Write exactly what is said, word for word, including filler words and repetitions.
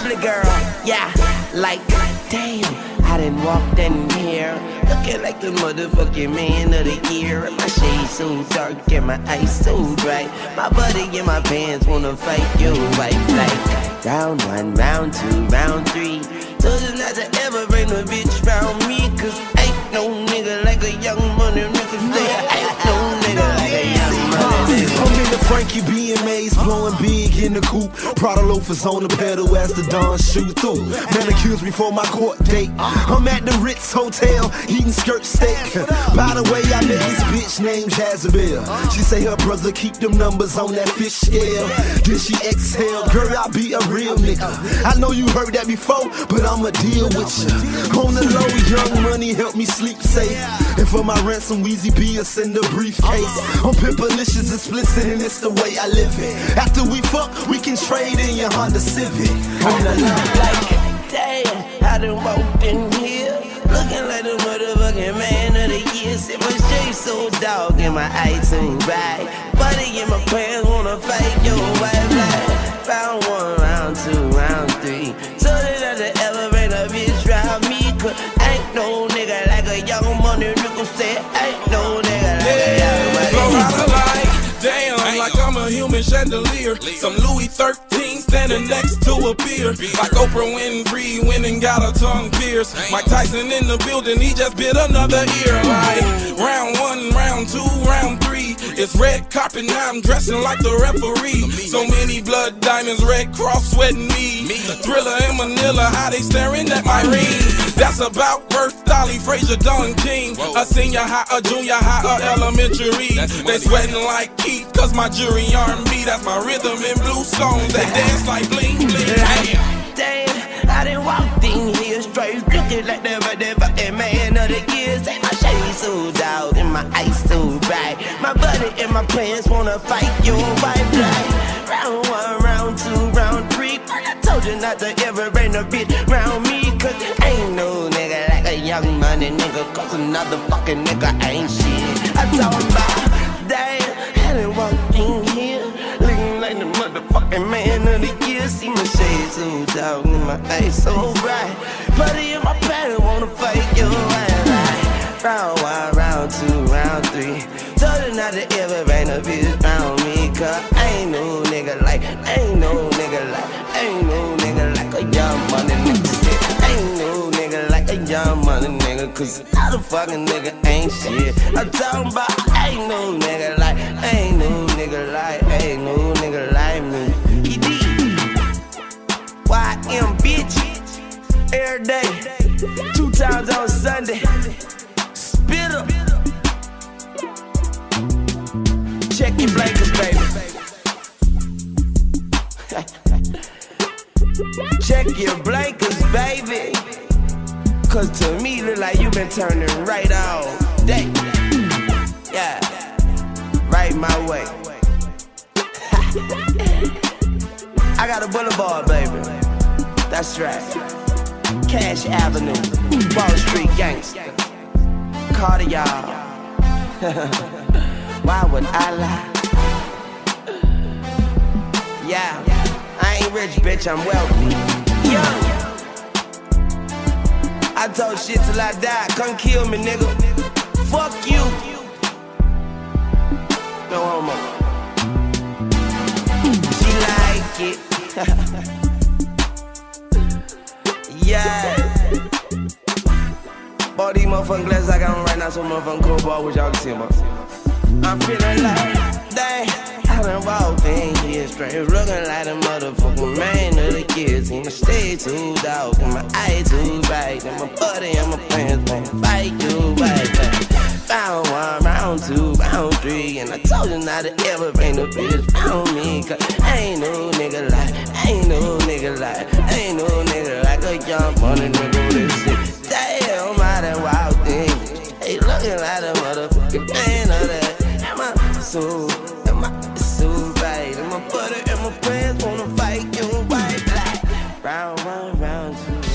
Bubbly girl, yeah, like, damn, I done walked in here looking like the motherfucking man of the year. And my shade so dark and my eyes so bright. My buddy in my pants wanna fight your wife like round one, round two, round three. Told you not to ever bring a bitch round me, cause ain't no nigga like a young money nigga. Ain't no nigga like a young money nigga. I'm in the Frankie B M As, blowing big in the coupe. Prada loafers on the pedal as the dawn shoot through. Man accused me for my court date. I'm at the Ritz Hotel, eating skirt steak. By the way, I met this bitch named Jezebel. She say her brother keep them numbers on that fish scale. Then she exhale, girl, I be a real nigga. I know you heard that before, but I'ma deal with you. On the low, young money help me sleep safe. And for my ransom, Weezy B will send a briefcase. I'm pimpalicious, explicit, and it's the way I live it. After we fuck, we can trade in your Honda Civic. On the line. Like, damn, I done walked in here looking like the motherfucking man of the year. See my shade so dog and my eyes so bright. Buddy in my pants wanna fight your wife like round one, round two, round three. So they not to ever bring a bitch round me, cause ain't no nigga like a young money nigga. Say ain't no nigga like a young money nigga. Damn, like I'm a human chandelier. Some Louis thirteen standing next to a beer. Like Oprah Winfrey went and got a tongue pierced. Mike Tyson in the building, he just bit another ear. Like round one, round two, round three. It's red carpet, now I'm dressing like the referee. So many blood diamonds, Red Cross sweating me. Thriller in Manila, how they staring at my ring. That's about Worth, Dolly, Frazier, Don King. A senior high, a junior high, a elementary. They sweating like Keith, cause my jury arm me. That's my rhythm and blues songs. They dance like bling, bling. Like, damn, I done walked in here straight looking like the motherfucking man of the year. Say my shade so dog and my eyes so bright. My buddy in my pants wanna fight your wife like round one, round two, round three. I told you not to ever bring a bitch round me, cause ain't no nigga like a young money nigga. Cause another fucking nigga ain't shit. I told him about, damn, I done walked in here looking like the motherfucking man of the year. See my shade so dog and my eyes so bright. Buddy in my pants wanna fight your wife like round one, round two, round three. Told her not to ever bring a bitch round me, cause ain't no nigga like, ain't no nigga like, ain't no nigga like a young money nigga. Ain't no nigga like a young money nigga, cause I the fucking nigga ain't shit. I'm talking about ain't no nigga like, ain't no nigga like, ain't no nigga like me. E D Y M bitch, every day, two times on Sunday. Spit up. Check your blankets, baby. Check your blankets, baby. Cause to me, look like you been turning right all day. Yeah, right my way. I got a boulevard, baby. That's right. Cash Avenue, Wall Street gangster. Carter, y'all. Why would I lie? Yeah, I ain't rich, bitch, I'm wealthy. Young. I told shit till I die, come kill me, nigga. Fuck you. No homo. She like it. Yeah. All these motherfucking glasses I got on right now, so motherfucking cool, boy, I wish y'all could see them up. I'm feeling like, dang, I done walked in here straight, looking like a motherfucking man of the years. And my stay too dog, and my eyes too bright, and my body and my pants won't fight you right. Round one, round two, round three, and I told you not to ever bring the bitch round me, cause ain't no nigga like, ain't no nigga like, ain't no nigga like a young money nigga with this shit. Damn, I done walked in, hey, looking like a motherfucker